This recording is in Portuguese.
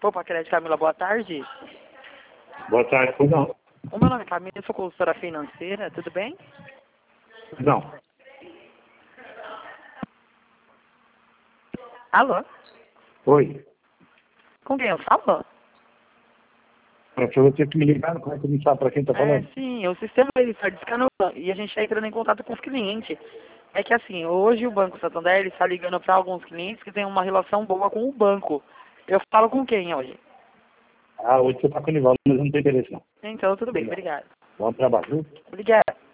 Opa, Crédito Camila, boa tarde. Boa tarde, pois não. O meu nome é Camila, eu sou consultora financeira, tudo bem? Não. Alô? Oi. Com quem eu falo? É que eu vou ter que me ligar, como é que me sabe para quem está falando? Sim, o sistema ele está discando e a gente está entrando em contato com os clientes. É que assim, hoje o Banco Santander ele está ligando para alguns clientes que têm uma relação boa com o banco. Eu falo com quem hoje? Ah, hoje você está com o Nivaldo, mas eu não tenho interesse não. Então, tudo bem, obrigado. Bom trabalho, viu? Obrigado.